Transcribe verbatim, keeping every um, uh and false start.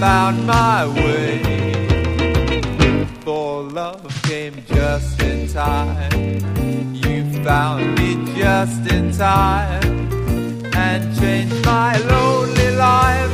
found my way. For love came just in time. You found me just in time and changed my lonely life